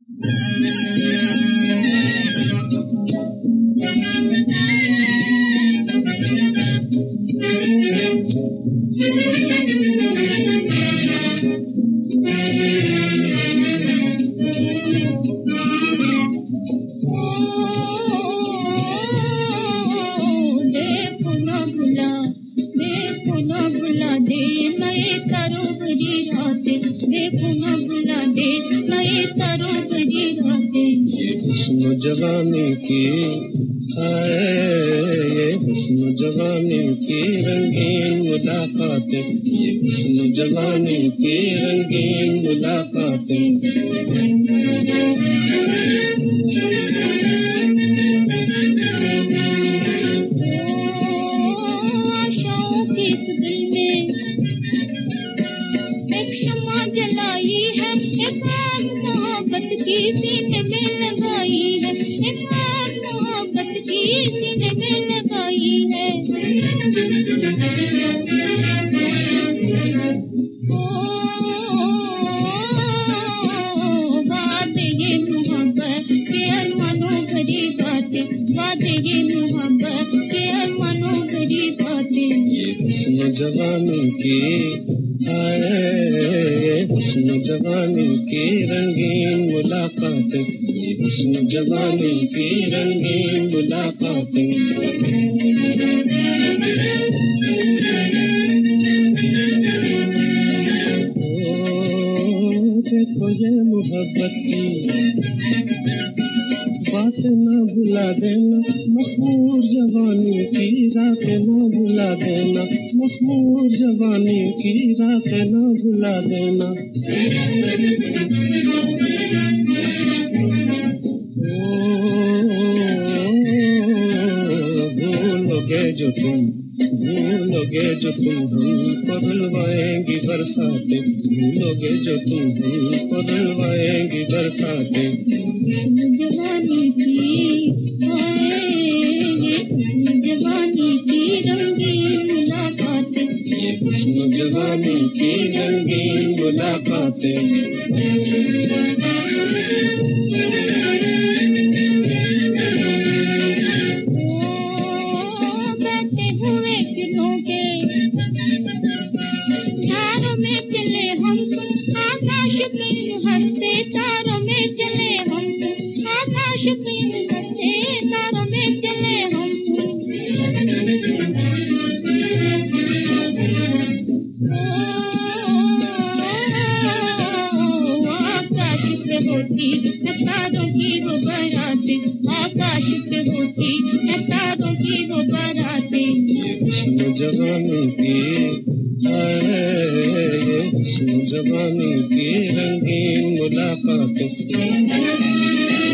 जवानी की ये हुस्न जवानी की रंगीन मुलाकातें, ये हुस्न जवानी की रंगीन मुलाकातें। आशाओं की इस दिल में एक शम्मा जलाई है, एक आग मोहब्बत की सीने में लगाई है, एक आग मोहब्बत की सीने में लगाई है। बातें ये मोहब्बत के अरमानों भरी बातें, बातें ये मोहब्बत के अरमानों भरी बातें। ये हुस्न जवानी की हुस्न जवानी की रंगीन मुलाकातें, ये हुस्न जवानी की रंगीन मुलाकातें। देखो ये मोहब्बत की बात न भुला देना, मखमूर जवानी की रात न भुला देना, मखमूर जवानी की रात न भुला देना। भूलोगे जो तुम हमको रुलवाएंगी बरसातें, भूलोगे जो तुम हमको रुलवाएंगी बरसातें। जवानी की जवानी की रंगीन मुलाकातें, ये हुस्न जवानी की रंगीन मुलाकातें। बैठे हुए दिनों के तारों में चले हम, आकाश पे हंसते तारों में चले हम, आकाश पे हंसते तारों में चले हम। आकाश पे होती तारों की वो बारातें, आकाश पे होती तारों की वो बारातें। ये हुस्न जवानी की ये हुस्न जवानी की रंगीन मुलाकातें।